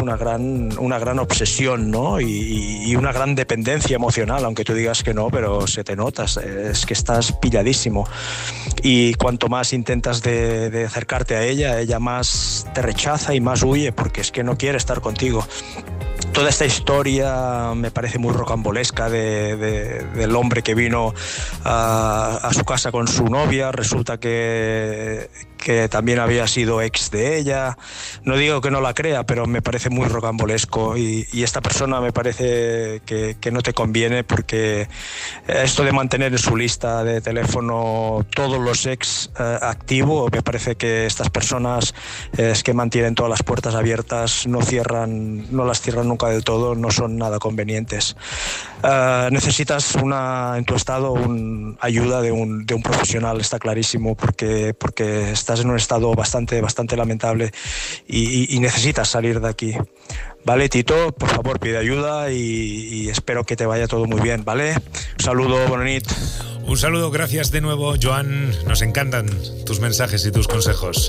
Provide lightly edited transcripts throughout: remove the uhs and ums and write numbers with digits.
una gran obsesión, ¿no? Y una gran dependencia emocional, aunque tú digas que no, pero se te nota, es que estás pilladísimo. Y cuanto más intentas de acercarte a ella más te rechaza y más huye, porque es que no quiere estar contigo. Toda esta historia me parece muy rocambolesca del hombre que vino a su casa con su novia. Resulta que también había sido ex de ella. No digo que no la crea, pero me parece muy rocambolesco y esta persona me parece que no te conviene, porque esto de mantener en su lista de teléfono todos los ex activo, me parece que estas personas es que mantienen todas las puertas abiertas, no las cierran nunca del todo, no son nada convenientes. Necesitas en tu estado ayuda de un profesional, está clarísimo, porque estás en un estado bastante lamentable y necesitas salir de aquí. Vale, Tito, por favor, pide ayuda y espero que te vaya todo muy bien, ¿vale? Un saludo, bona nit. Un saludo, gracias de nuevo, Joan. Nos encantan tus mensajes y tus consejos.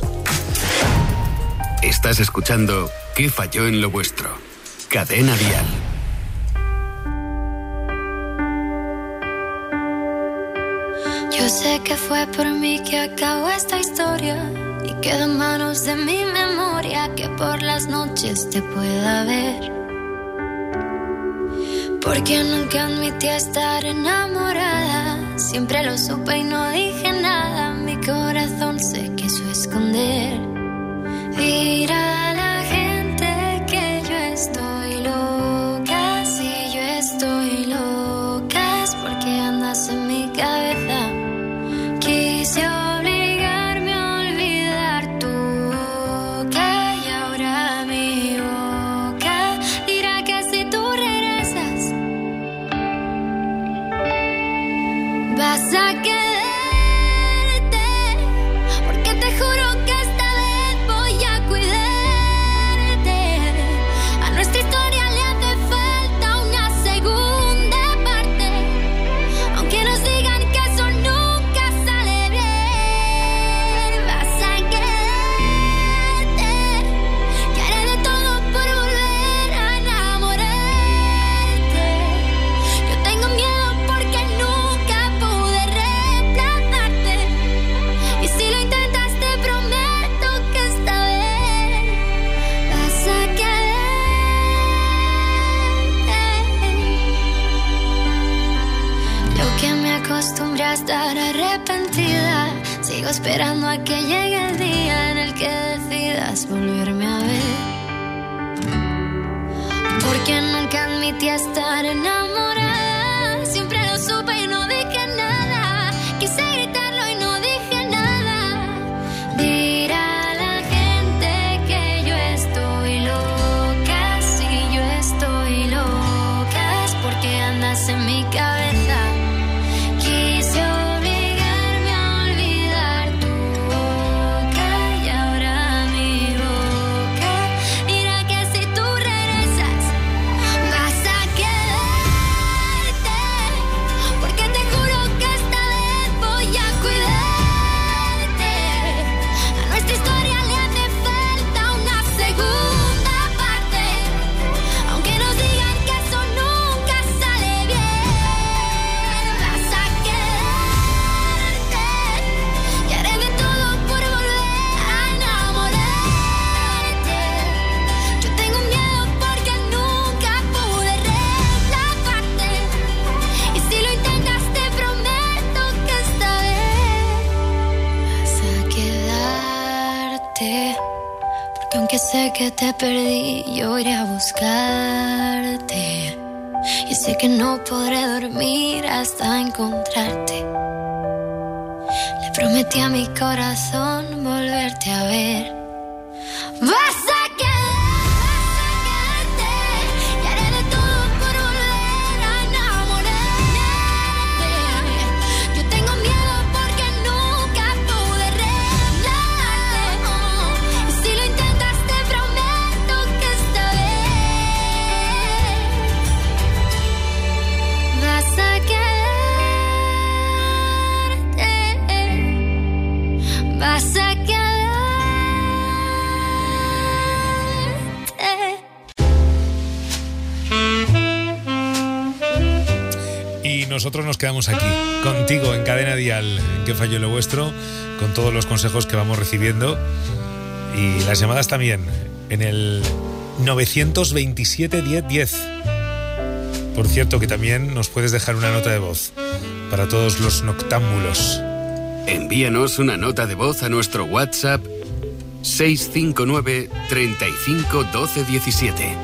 Estás escuchando ¿Qué falló en lo vuestro? Cadena Dial. Yo sé que fue por mí que acabó esta historia y queda en manos de mi memoria que por las noches te pueda ver. Porque nunca admití estar enamorada, siempre lo supe y no dije nada, mi corazón se quiso esconder. Dirá la gente que yo estoy loca, si yo estoy loca es porque andas en mi cabeza. Quise obligarme a olvidar tu boca y ahora mi boca dirá que si tú regresas vas a quedarte, porque te juro que esta vez voy a cuidarte. A nuestra historia le hace falta una segunda parte, aunque nos digan que eso nunca sale bien. Vas a quedarte y haré de todo por volver a enamorarte. Yo tengo miedo porque nunca pude reemplazarte, y si lo intentas te prometo que esta vez vas a quedarte. Yo que me acostumbré a estar arrepentida, sigo esperando a que llegue el día en el que decidas volverme a ver. Porque nunca admití estar enamorada, siempre lo supe y no dije nada. Quise gritarlo y no dije nada. Dirá la gente que yo estoy loca, si yo estoy loca es porque andas en mi cabeza. Quise obligarme a olvidar tu boca y ahora mi boca dirá que si tú regresas vas a quedarte, porque te juro que esta vez voy a cuidarte. A nuestra historia le hace falta una segunda parte, aunque nos digan que eso nunca sale bien. Vas a quedarte y haré de todo por volver a enamorarte. Yo tengo miedo porque nunca pude reemplazarte, y si lo intentas te prometo que esta vez vas a quedarte. Porque aunque sé que te perdí, yo iré a buscarte, y sé que no podré dormir hasta encontrarte. Le prometí a mi corazón volverte a ver. Vas a quedarte y haré de todo por volver a enamorarte. Yo tengo miedo porque nunca pude reemplazarte, y si lo intentas te prometo que esta vez vas a quedarte, vas a quedarte. y nosotros nos quedamos aquí, contigo en Cadena Dial, en ¿Qué falló en lo vuestro? Con todos los consejos que vamos recibiendo y las llamadas también, en el 927 10 10. Por cierto, que también nos puedes dejar una nota de voz para todos los noctámbulos. Envíanos una nota de voz a nuestro WhatsApp 659 35 12 17.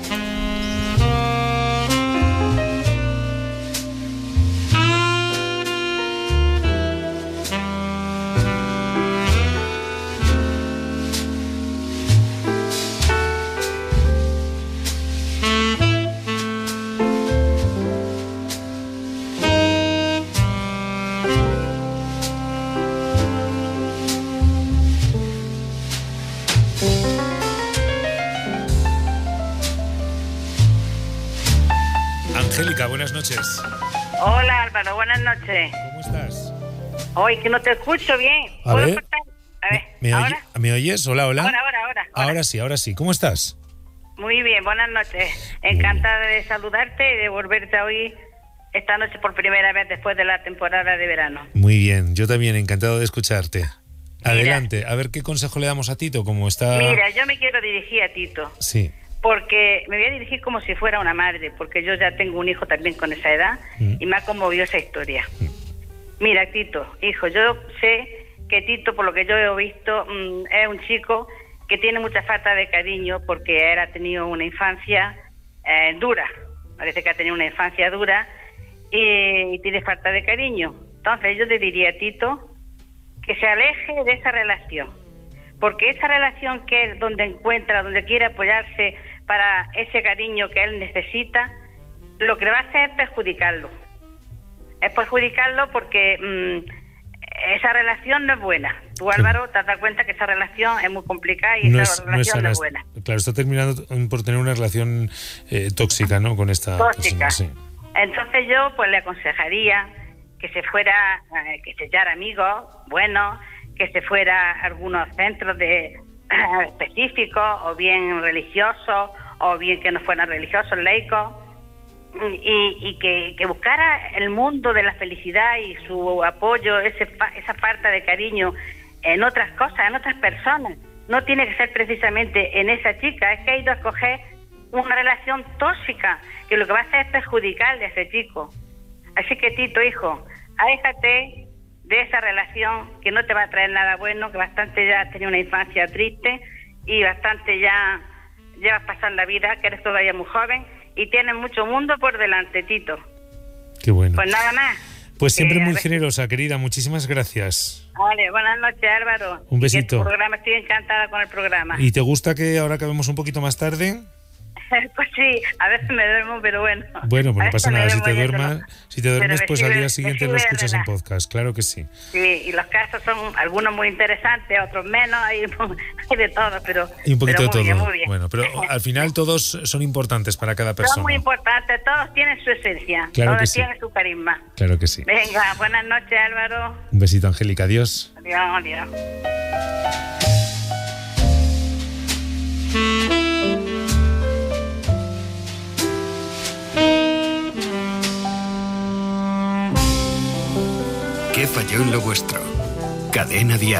Angélica, buenas noches. Hola Álvaro, buenas noches. ¿Cómo estás? Hoy que no te escucho bien. A ¿Puedo ver. cortar? A ver, ¿Me ¿ahora? oyes? Hola, hola. Ahora. Ahora sí. ¿Cómo estás? Muy bien, buenas noches. Encantada de saludarte y de volverte a oír esta noche por primera vez después de la temporada de verano. Muy bien, yo también, encantado de escucharte. Adelante, a ver qué consejo le damos a Tito, cómo está... Mira, yo me quiero dirigir a Tito. Sí. Porque me voy a dirigir como si fuera una madre, porque yo ya tengo un hijo también con esa edad y me ha conmovido esa historia. Mira, Tito, hijo, yo sé que Tito, por lo que yo he visto, es un chico que tiene mucha falta de cariño porque él ha tenido una infancia dura. Parece que ha tenido una infancia dura y tiene falta de cariño. Entonces yo te diría a Tito que se aleje de esa relación, porque esa relación que él donde encuentra, donde quiere apoyarse para ese cariño que él necesita, lo que le va a hacer es perjudicarlo. Es perjudicarlo porque esa relación no es buena. Tú, Álvaro, te has dado cuenta que esa relación es muy complicada y esa relación no es buena. Claro, está terminando por tener una relación tóxica, ¿no? Con esta tóxica. Persona, sí. Entonces yo pues le aconsejaría que se fuera, que se echara amigos buenos, que se fuera a algunos centros específicos, o bien religiosos, o bien que no fueran religiosos, laicos, y que buscara el mundo de la felicidad y su apoyo, esa falta de cariño en otras cosas, en otras personas. No tiene que ser precisamente en esa chica, es que ha ido a escoger una relación tóxica, que lo que va a hacer es perjudicarle a ese chico. Así que, Tito, hijo, aléjate de esa relación que no te va a traer nada bueno, que bastante ya has tenido una infancia triste y bastante ya llevas pasando la vida, que eres todavía muy joven y tienes mucho mundo por delante, Tito. Qué bueno. Pues nada más. Pues siempre muy generosa, querida. Muchísimas gracias. Vale, buenas noches, Álvaro. Un besito. Estoy encantada con el programa. ¿Y te gusta que ahora acabemos un poquito más tarde? Pues sí, a veces me duermo, pero bueno. Bueno, pues no pasa nada. Si te duermes, pues al día siguiente lo escuchas en podcast, claro que sí. Sí, y los casos son algunos muy interesantes, otros menos, hay de todo, pero... Y un poquito de todo. Muy bien. Bueno, pero al final todos son importantes para cada persona. Son muy importantes, todos tienen su esencia, claro todos que sí. tienen su carisma. Claro que sí. Venga, buenas noches, Álvaro. Un besito, Angélica, adiós. Adiós. ¿Qué falló en lo vuestro? Cadena Dial.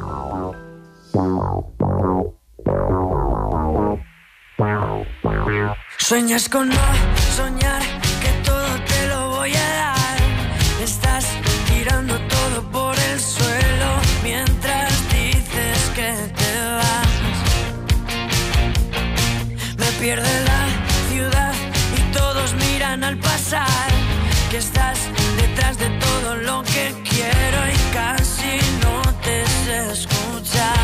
Sueñas con no soñar, que todo te lo voy a dar. Estás tirando todo por el suelo mientras dices que te vas. Me pierde la ciudad y todos miran al pasar, que estás detrás de todo lo que quiero y casi no te sé escuchar.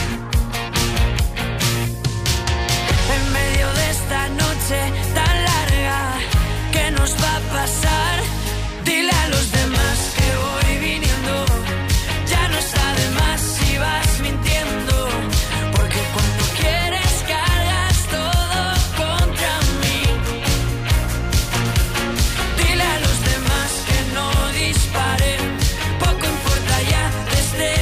En medio de esta noche tan larga, ¿qué nos va a pasar? Dile a los demás que voy viniendo, ya no está de más si vas mintiendo, porque cuando quieres cargas todo contra mí. Dile a los demás que no disparen, poco importa ya desde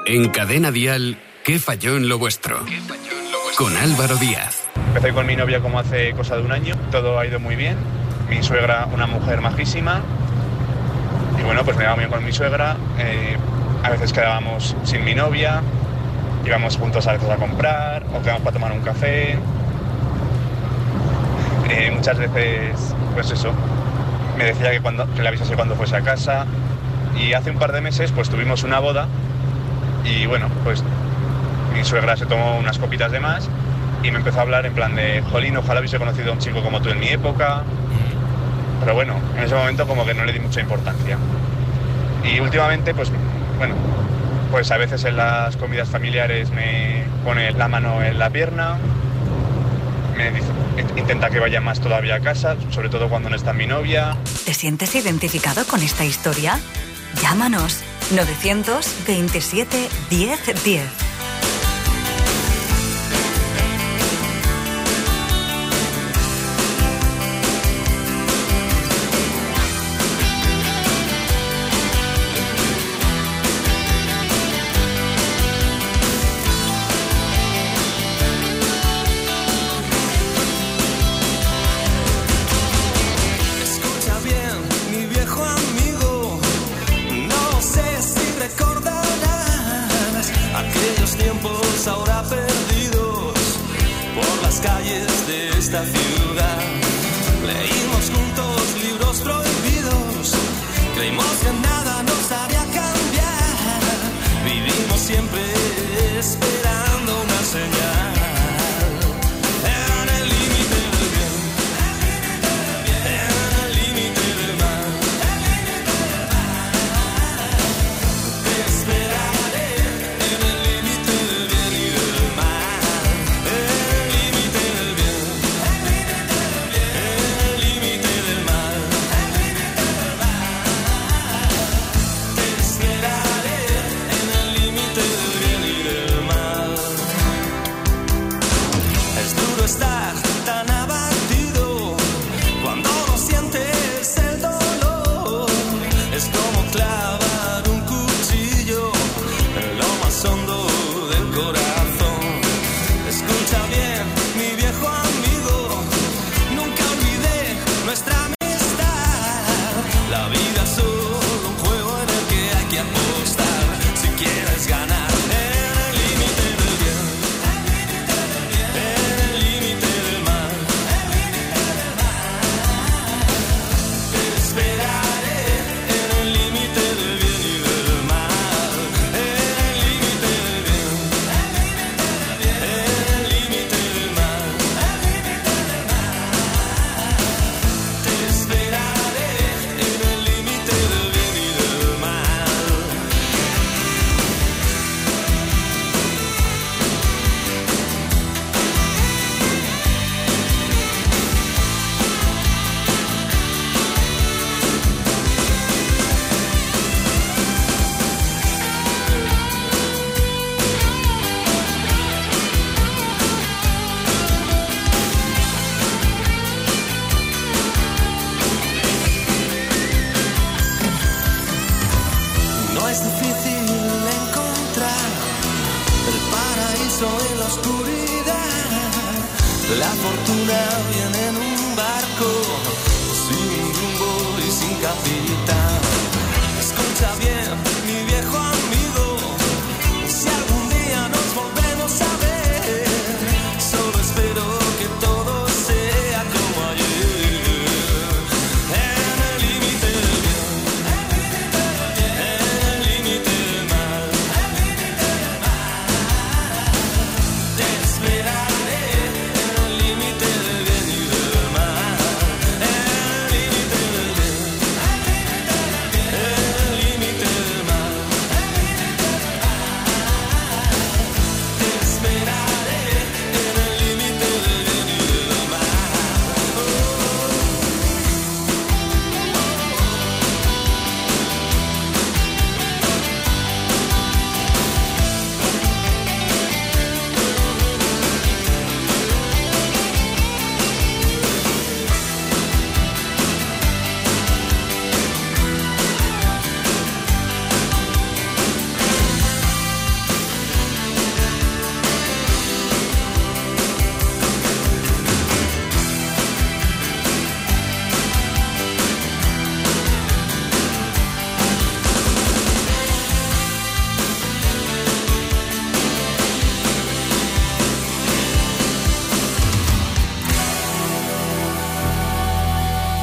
En Cadena Dial, ¿qué falló en lo vuestro? Con Álvaro Díaz. Empecé con mi novia como hace cosa de un año, todo ha ido muy bien. Mi suegra, una mujer majísima. Y bueno, pues me llevaba muy bien con mi suegra. A veces quedábamos sin mi novia, íbamos juntos a veces a comprar, o quedábamos para tomar un café. Muchas veces, pues eso, me decía que le avisase cuando fuese a casa. Y hace un par de meses pues tuvimos una boda y bueno, pues mi suegra se tomó unas copitas de más y me empezó a hablar en plan de jolín, ojalá hubiese conocido a un chico como tú en mi época. Pero bueno, en ese momento como que no le di mucha importancia. Y últimamente pues bueno, pues a veces en las comidas familiares me pone la mano en la pierna, me dice, intenta que vaya más todavía a casa, sobre todo cuando no está mi novia. ¿Te sientes identificado con esta historia? Llámanos 927 10 10.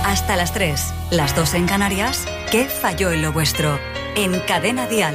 Hasta las 3, las 2 en Canarias. ¿Qué falló en lo vuestro? En Cadena Dial.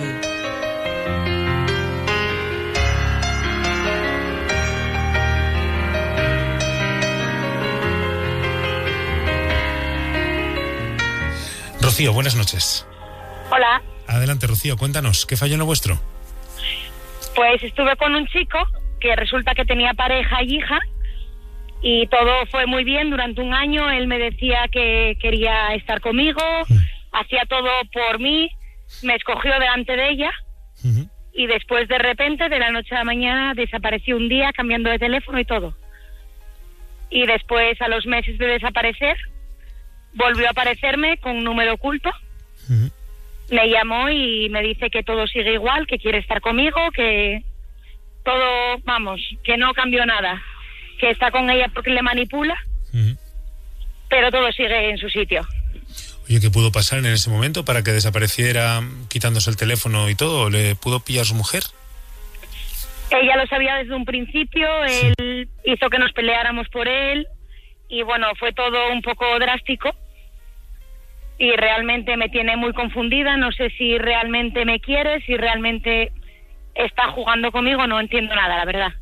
Rocío, buenas noches. Hola. Adelante, Rocío, cuéntanos, ¿qué falló en lo vuestro? Pues estuve con un chico que resulta que tenía pareja y hija y todo fue muy bien durante un año. Él me decía que quería estar conmigo, hacía todo por mí, me escogió delante de ella y después de repente, de la noche a la mañana, desapareció un día cambiando de teléfono y todo. Y después, a los meses de desaparecer, volvió a aparecerme con un número oculto. Me llamó y me dice que todo sigue igual, que quiere estar conmigo, que todo, vamos, que no cambió nada, que está con ella porque le manipula, pero todo sigue en su sitio. Oye, ¿qué pudo pasar en ese momento para que desapareciera quitándose el teléfono y todo? ¿Le pudo pillar su mujer? Ella lo sabía desde un principio, él hizo que nos peleáramos por él y bueno, fue todo un poco drástico. Y realmente me tiene muy confundida, no sé si realmente me quiere, si realmente está jugando conmigo, no entiendo nada, la verdad.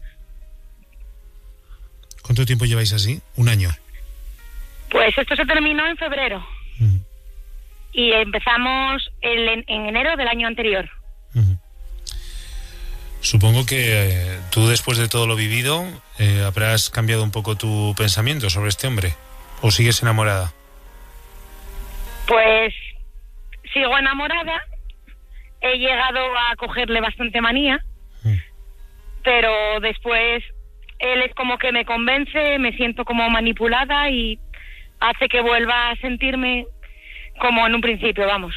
¿Cuánto tiempo lleváis así? ¿Un año? Pues esto se terminó en febrero. Y empezamos en enero del año anterior. Supongo que tú, después de todo lo vivido, habrás cambiado un poco tu pensamiento sobre este hombre, ¿o sigues enamorada? Pues sigo enamorada, he llegado a cogerle bastante manía, pero después él es como que me convence, me siento como manipulada y hace que vuelva a sentirme como en un principio, vamos.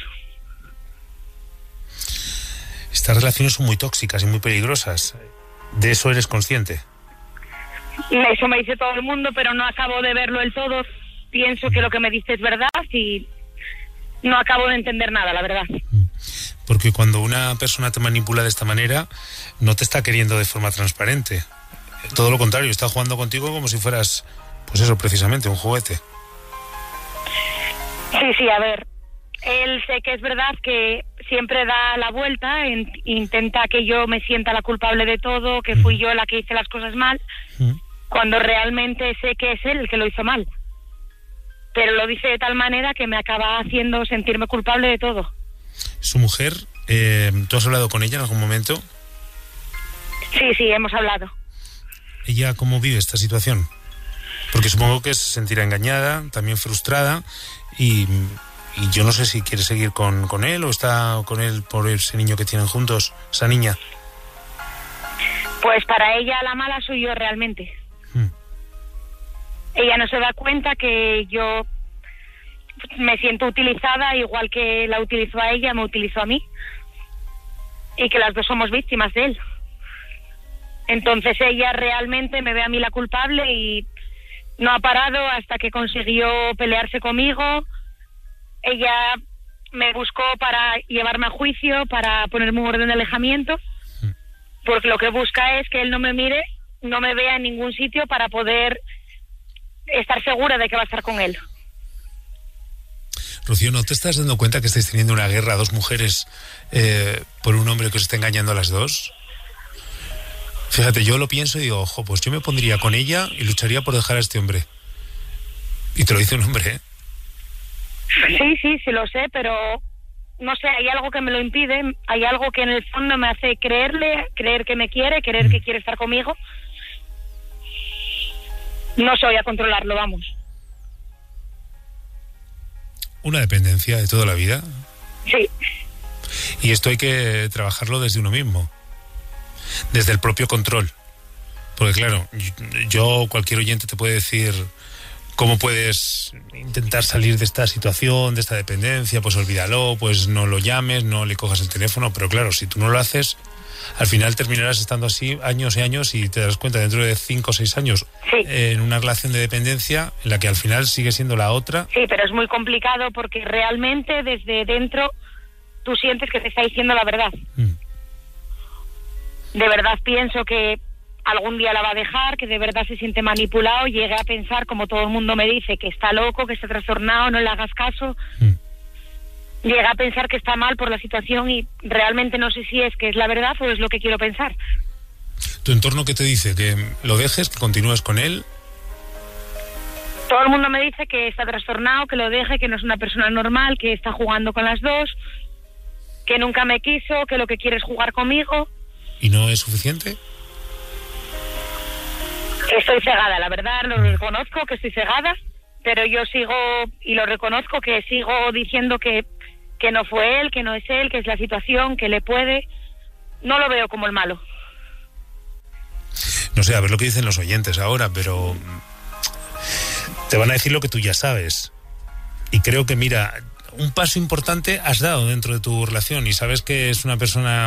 Estas relaciones son muy tóxicas y muy peligrosas. ¿De eso eres consciente? Eso me dice todo el mundo, pero no acabo de verlo del todo. Pienso que lo que me dice es verdad y no acabo de entender nada, la verdad. Porque cuando una persona te manipula de esta manera, no te está queriendo de forma transparente. Todo lo contrario, está jugando contigo como si fueras, pues eso, precisamente, un juguete. Sí, a ver, él sé que es verdad que siempre da la vuelta, intenta que yo me sienta la culpable de todo, que fui yo la que hice las cosas mal, cuando realmente sé que es él el que lo hizo mal. Pero lo dice de tal manera que me acaba haciendo sentirme culpable de todo. ¿Su mujer, tú has hablado con ella en algún momento? Sí, hemos hablado. ¿Ella cómo vive esta situación? Porque supongo que se sentirá engañada, también frustrada, y yo no sé si quiere seguir con él o está con él por ese niño que tienen juntos, esa niña. Pues para ella la mala soy yo realmente. Ella no se da cuenta que yo me siento utilizada, igual que la utilizó a ella, me utilizó a mí. Y que las dos somos víctimas de él. Entonces ella realmente me ve a mí la culpable y no ha parado hasta que consiguió pelearse conmigo. Ella me buscó para llevarme a juicio, para ponerme un orden de alejamiento, porque lo que busca es que él no me mire, no me vea en ningún sitio para poder estar segura de que va a estar con él. Rocío, ¿no te estás dando cuenta que estáis teniendo una guerra, dos mujeres, por un hombre que os está engañando a las dos? Fíjate, yo lo pienso y digo, ojo, pues yo me pondría con ella y lucharía por dejar a este hombre. Y te lo dice un hombre, ¿eh? Sí, lo sé, pero no sé, hay algo que me lo impide, hay algo que en el fondo me hace creerle, creer que me quiere, creer que quiere estar conmigo. No soy a controlarlo, vamos. Una dependencia de toda la vida. Sí. Y esto hay que trabajarlo desde uno mismo, desde el propio control. Porque claro, cualquier oyente te puede decir cómo puedes intentar salir de esta situación, de esta dependencia, pues olvídalo, pues no lo llames, no le cojas el teléfono, pero claro, si tú no lo haces, al final terminarás estando así años y años y te das cuenta dentro de 5 o 6 años en una relación de dependencia en la que al final sigue siendo la otra. Sí, pero es muy complicado porque realmente desde dentro tú sientes que te está diciendo la verdad. De verdad pienso que algún día la va a dejar, que de verdad se siente manipulado, llegué a pensar, como todo el mundo me dice, que está loco, que está trastornado, no le hagas caso. Llegué a pensar que está mal por la situación y realmente no sé si es que es la verdad o es lo que quiero pensar. ¿Tu entorno qué te dice? ¿Que lo dejes, que continúes con él? Todo el mundo me dice que está trastornado, que lo deje, que no es una persona normal, que está jugando con las dos, que nunca me quiso, que lo que quiere es jugar conmigo. ¿Y no es suficiente? Estoy cegada, la verdad, lo reconozco que estoy cegada, pero yo sigo, y lo reconozco, que sigo diciendo que no fue él, que no es él, que es la situación, que le puede. No lo veo como el malo. No sé, a ver lo que dicen los oyentes ahora, pero te van a decir lo que tú ya sabes. Y creo que, mira, un paso importante has dado dentro de tu relación y sabes que es una persona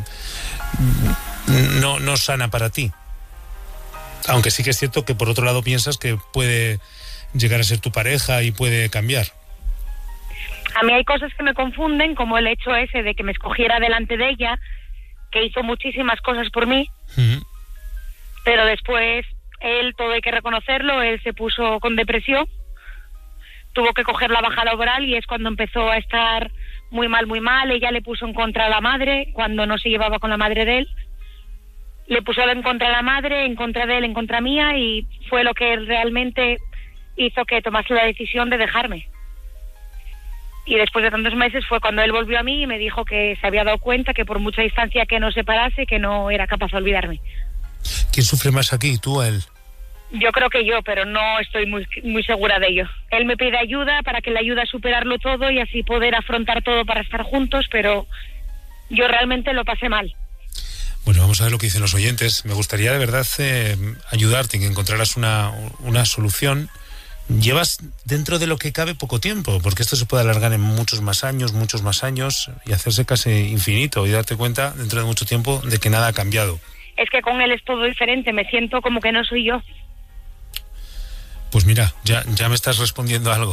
no sana para ti. Aunque sí que es cierto que por otro lado piensas que puede llegar a ser tu pareja y puede cambiar. A mí hay cosas que me confunden, como el hecho ese de que me escogiera delante de ella, que hizo muchísimas cosas por mí, pero después él, todo hay que reconocerlo, él se puso con depresión, tuvo que coger la baja laboral y es cuando empezó a estar muy mal, ella le puso en contra a la madre, cuando no se llevaba con la madre de él, le puso en contra a la madre, en contra de él, en contra mía, y fue lo que realmente hizo que tomase la decisión de dejarme. Y después de tantos meses fue cuando él volvió a mí y me dijo que se había dado cuenta que por mucha distancia que nos separase, que no era capaz de olvidarme. ¿Quién sufre más aquí, tú o él? Yo creo que yo, pero no estoy muy segura de ello. Él me pide ayuda para que le ayude a superarlo todo y así poder afrontar todo para estar juntos, pero yo realmente lo pasé mal. Bueno, vamos a ver lo que dicen los oyentes. Me gustaría de verdad ayudarte y que encontraras una solución. Llevas dentro de lo que cabe poco tiempo, porque esto se puede alargar en muchos más años y hacerse casi infinito y darte cuenta dentro de mucho tiempo de que nada ha cambiado. Es que con él es todo diferente, me siento como que no soy yo. Pues mira, ya me estás respondiendo algo.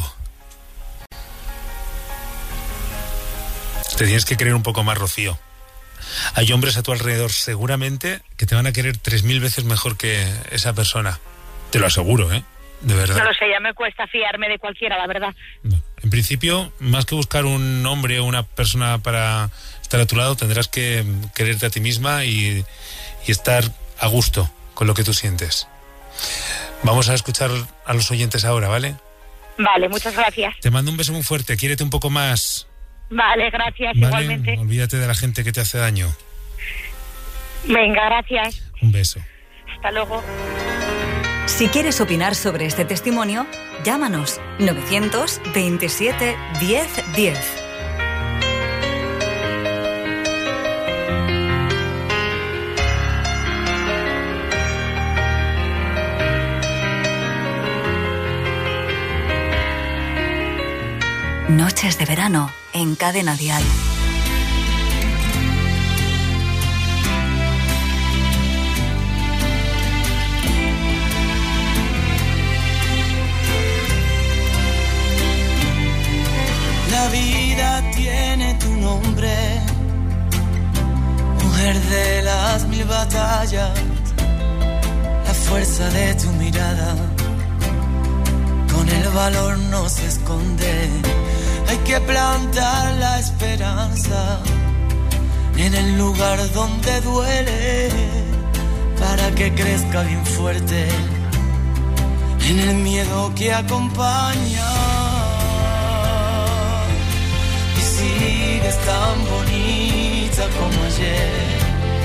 Te tienes que creer un poco más, Rocío. Hay hombres a tu alrededor seguramente que te van a querer 3000 veces mejor que esa persona. Te lo aseguro, ¿eh? De verdad. No lo sé, ya me cuesta fiarme de cualquiera, la verdad. En principio, más que buscar un hombre o una persona para estar a tu lado, tendrás que quererte a ti misma y estar a gusto con lo que tú sientes. Vamos a escuchar a los oyentes ahora, ¿vale? Vale, muchas gracias. Te mando un beso muy fuerte, quiérete un poco más. Vale, gracias, ¿Vale? Igualmente. Olvídate de la gente que te hace daño. Venga, gracias. Un beso. Hasta luego. Si quieres opinar sobre este testimonio, llámanos 927 10 10. Noches de verano en Cadena Dial. La vida tiene tu nombre, mujer de las 1000 batallas, la fuerza de tu mirada, con el valor no se esconde. Hay que plantar la esperanza en el lugar donde duele, para que crezca bien fuerte en el miedo que acompaña. Sigues tan bonita como ayer,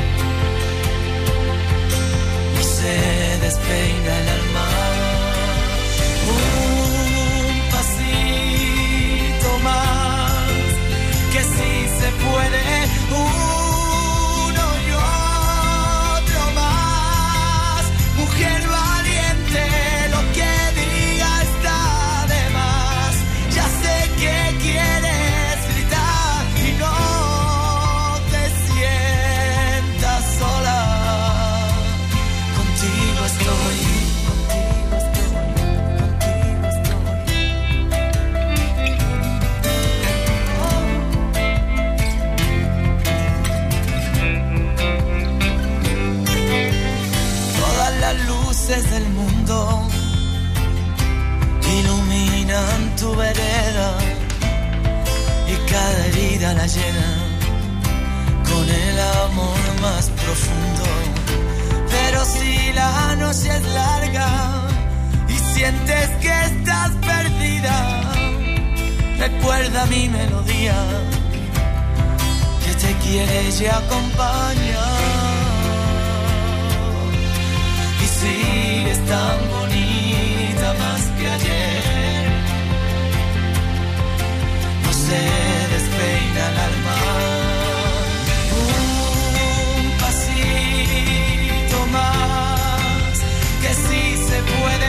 no se despeina el alma. Un pasito más, que sí se puede. Uno y otro más, mujer valiente, lo que diga está de más. Ya sé que quieres la llena con el amor más profundo. Pero si la noche es larga y sientes que estás perdida, recuerda mi melodía que te quiere y acompaña. Y sigues tan bonita más que ayer, no se despeina el alma. Un pasito más, que sí se puede.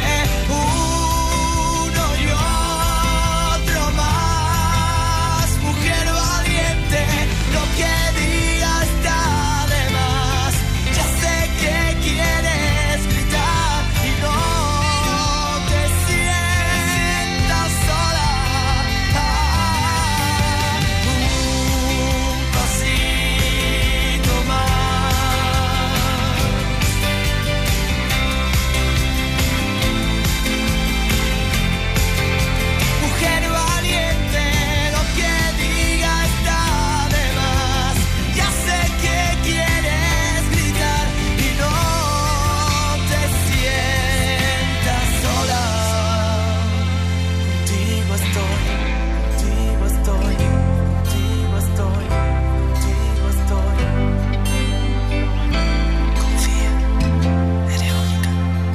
Uno y otro más, mujer valiente, lo que diga está de más. Ya sé que quieres gritar y no te sientas sola. Un pasito más. Mujer valiente, lo que diga está de más. Ya sé que quieres gritar y no te sientas sola. Contigo estoy, contigo estoy, contigo estoy, contigo estoy. Confía, eres única.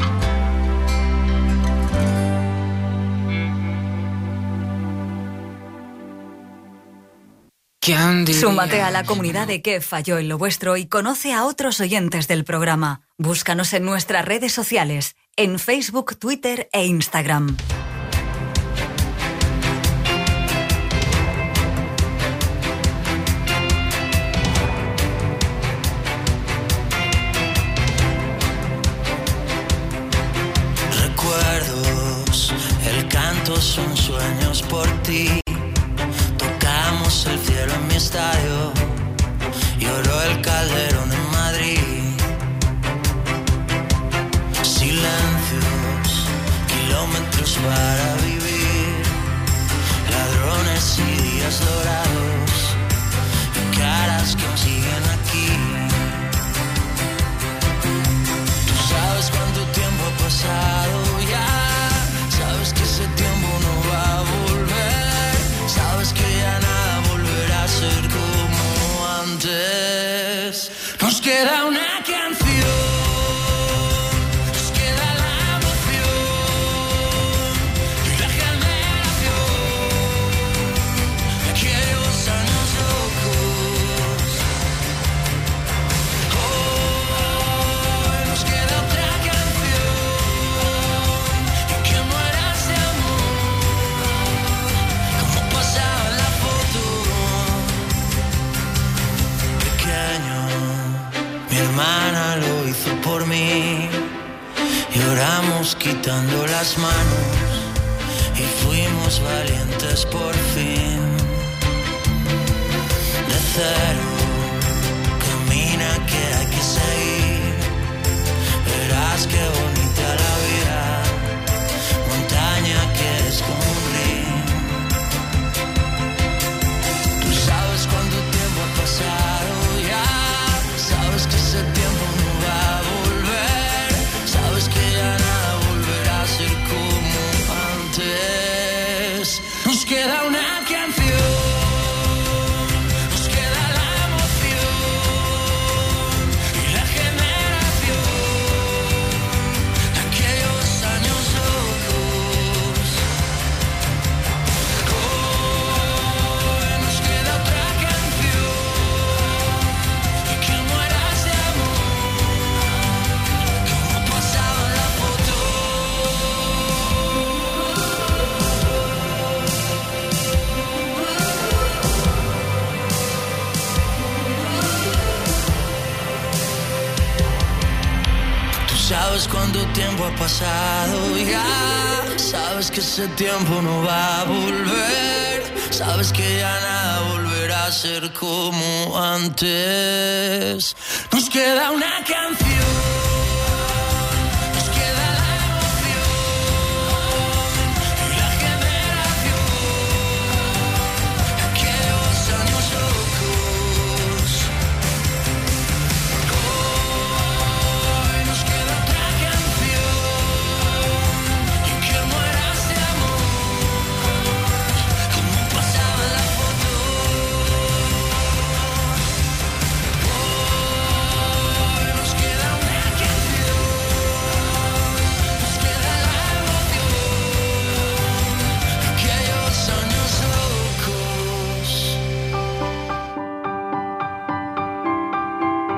¿Quién diría? Súmate a la comunidad de ¿Qué falló en lo vuestro? Y conoce a otros oyentes del programa. Búscanos en nuestras redes sociales, en Facebook, Twitter e Instagram. Recuerdos, el canto son sueños por ti. Tocamos el cielo en mi estadio, lloró el Calderón en Madrid. Silencios, kilómetros para vivir, ladrones y días dorados, y caras que aún siguen aquí. Tú sabes cuánto tiempo ha pasado ya, sabes que ese tiempo no va a volver, sabes que ya nada volverá a ser como antes. Nos queda una canción, nos queda la emoción y la generación de aquellos años locos. Hoy nos queda otra canción y que muera ese amor como pasaba en la foto. Pequeño, mi hermana lo hizo por mí. Lloramos quitando las manos y fuimos valientes por fin. De cero, camina que hay que seguir. Verás qué bonita la vida, montaña que es como un río. Tú sabes cuánto tiempo ha pasado ya, sabes que ese tiempo no va a volver, sabes que ya nada volverá a ser como antes. Nos queda una canción, nos queda la emoción y la generación de aquellos años locos. Hoy nos queda otra canción y que muera ese amor como pasaba en la foto. Tú sabes cuánto tiempo ha pasado ya, sabes que ese tiempo no va a volver, sabes que ya nada volverá a ser como antes. Nos queda una canción, nos queda la emoción y la generación de aquellos años locos.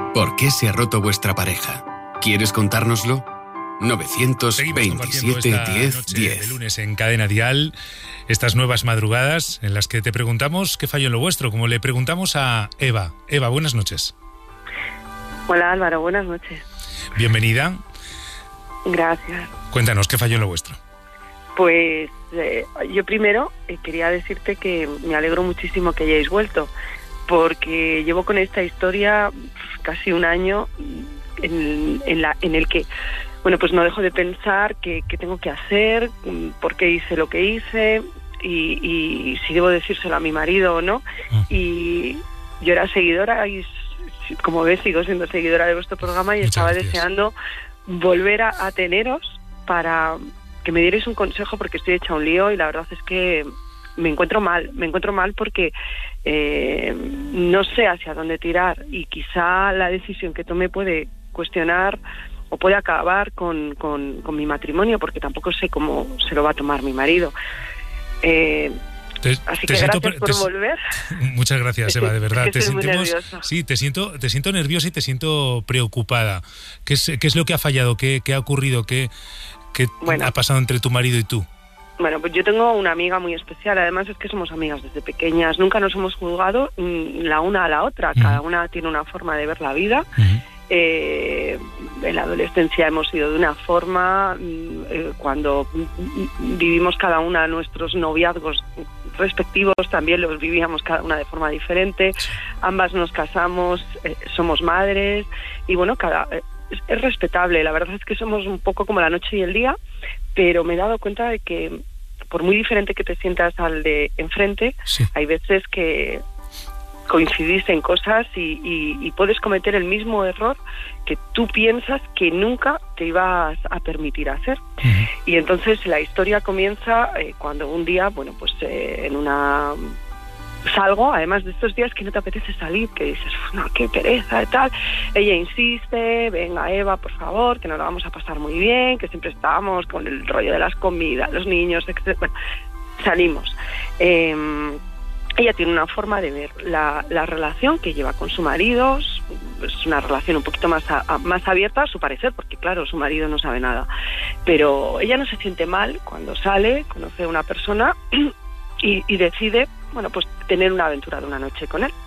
¿Por qué se ha roto vuestra pareja? ¿Quieres contárnoslo? 927-10-10. De lunes en Cadena Dial, estas nuevas madrugadas en las que te preguntamos qué falló en lo vuestro, como le preguntamos a Eva. Eva, buenas noches. Hola Álvaro, buenas noches. Bienvenida. Gracias. Cuéntanos, ¿qué falló en lo vuestro? Pues yo primero quería decirte que me alegro muchísimo que hayáis vuelto, porque llevo con esta historia casi un año en el que, bueno, pues no dejo de pensar qué tengo que hacer, por qué hice lo que hice y si debo decírselo a mi marido o no. Y yo era seguidora y, como ves, sigo siendo seguidora de vuestro programa y estaba deseando volver a teneros para que me dierais un consejo, porque estoy hecha un lío y la verdad es que me encuentro mal porque no sé hacia dónde tirar y quizá la decisión que tome puede cuestionar o puede acabar con mi matrimonio, porque tampoco sé cómo se lo va a tomar mi marido. Así que gracias por volver. Muchas gracias, Eva, de verdad. Te siento nerviosa y te siento preocupada. ¿Qué es lo que ha fallado? ¿Qué ha ocurrido? ¿Qué ha pasado entre tu marido y tú? Bueno, pues yo tengo una amiga muy especial. Además es que somos amigas desde pequeñas. Nunca nos hemos juzgado la una a la otra. Cada una tiene una forma de ver la vida. En la adolescencia hemos sido de una forma, cuando vivimos cada una nuestros noviazgos respectivos también los vivíamos cada una de forma diferente. Ambas nos casamos, somos madres y bueno, es respetable. La verdad es que somos un poco como la noche y el día, pero me he dado cuenta de que por muy diferente que te sientas al de enfrente, hay veces que coincidís en cosas y puedes cometer el mismo error que tú piensas que nunca te ibas a permitir hacer. Y entonces la historia comienza cuando un día, bueno, pues salgo, además de estos días que no te apetece salir, que dices, no, qué pereza y tal. Ella insiste, venga Eva, por favor, que nos la vamos a pasar muy bien, que siempre estábamos con el rollo de las comidas, los niños, etc. Bueno, salimos. Ella tiene una forma de ver la relación que lleva con su marido. Es una relación un poquito más abierta a su parecer, porque claro, su marido no sabe nada. Pero ella no se siente mal cuando sale, conoce a una persona y decide, bueno, pues tener una aventura de una noche con él.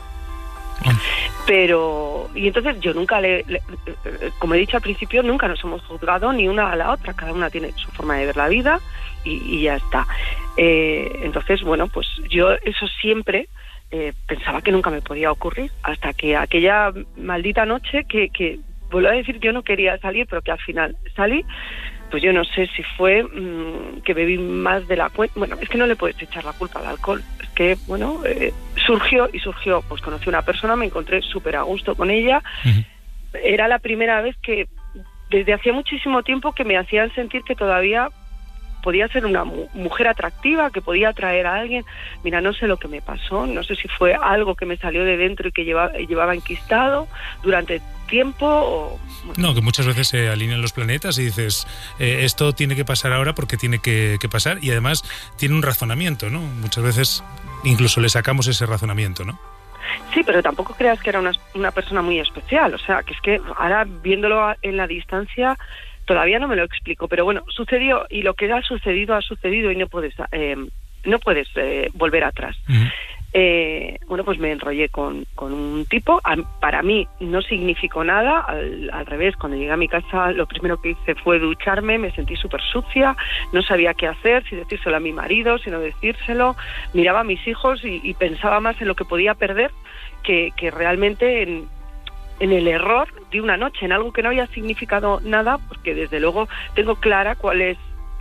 Y entonces yo nunca como he dicho al principio, nunca nos hemos juzgado ni una a la otra. Cada una tiene su forma de ver la vida y ya está. Entonces, bueno, pues yo eso siempre pensaba que nunca me podía ocurrir, hasta que aquella maldita noche que vuelvo a decir, yo no quería salir, pero que al final salí. Pues yo no sé si fue que bebí más de la cuenta. Bueno, es que no le puedes echar la culpa al alcohol. Es que, bueno, surgió. Pues conocí a una persona, me encontré súper a gusto con ella. Era la primera vez que, desde hacía muchísimo tiempo, que me hacían sentir que todavía podía ser una mujer atractiva, que podía atraer a alguien. Mira, no sé lo que me pasó, no sé si fue algo que me salió de dentro y que llevaba enquistado durante tiempo o... Bueno. No, que muchas veces se alinean los planetas y dices, esto tiene que pasar ahora porque tiene que pasar, y además tiene un razonamiento, ¿no? Muchas veces incluso le sacamos ese razonamiento, ¿no? Sí, pero tampoco creas que era una persona muy especial, o sea, que es que ahora viéndolo en la distancia todavía no me lo explico, pero bueno, sucedió, y lo que ha sucedido y no puedes volver atrás. Bueno, pues me enrollé con un tipo. Para mí no significó nada, al revés. Cuando llegué a mi casa lo primero que hice fue ducharme, me sentí súper sucia, no sabía qué hacer, si decírselo a mi marido, si no decírselo. Miraba a mis hijos y pensaba más en lo que podía perder que realmente en el error de una noche, en algo que no había significado nada, porque desde luego tengo clara cuál es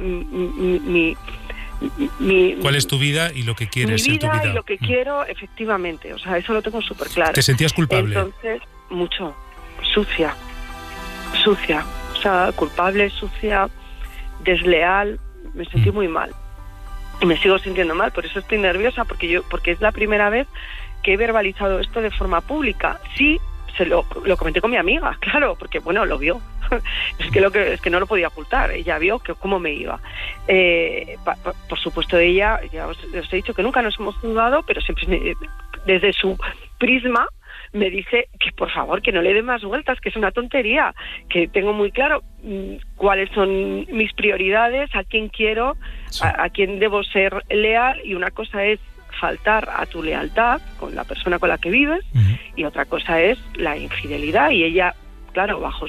¿cuál es tu vida y lo que quieres en tu vida? Y lo que quiero, efectivamente, o sea, eso lo tengo súper claro. ¿Te sentías culpable? Entonces, mucho, sucia, o sea, culpable, sucia, desleal, me sentí muy mal. Y me sigo sintiendo mal, por eso estoy nerviosa, porque es la primera vez que he verbalizado esto de forma pública. Sí, lo comenté con mi amiga, claro, porque bueno, lo vio. es que no lo podía ocultar. Ella vio que cómo me iba. Por supuesto, ella, ya os he dicho que nunca nos hemos juzgado, pero siempre desde su prisma me dice que por favor que no le dé más vueltas, que es una tontería, que tengo muy claro cuáles son mis prioridades, a quién quiero, a quién debo ser leal, y una cosa es faltar a tu lealtad con la persona con la que vives, y otra cosa es la infidelidad, y ella, claro, bajo